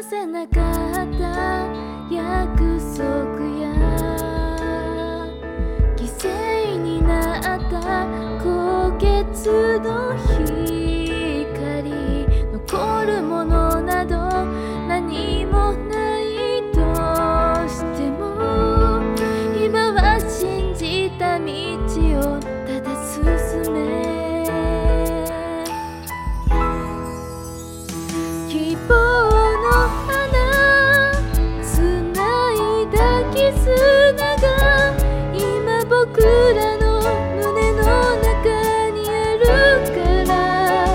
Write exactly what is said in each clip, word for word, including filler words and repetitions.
せなかった約束や犠牲になった高血の光、残るものなど何もないとしても、今は信じた道をただ進め、希望の花つないだ絆が今僕らの胸の中にあるから、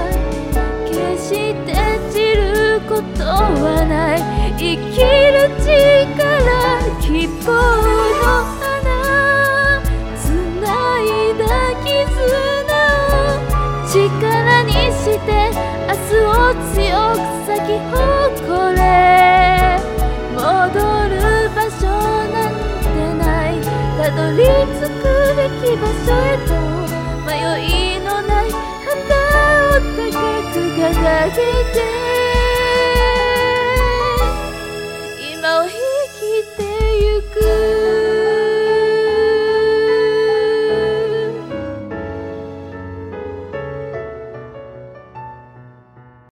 決して散ることはない、生きる力、希望の花つないだ絆を力にして明日を強く咲き誇れ、戻る場所なんてない、たどり着くべき場所へと迷いのない旗を高く掲げて、今を生きてゆく。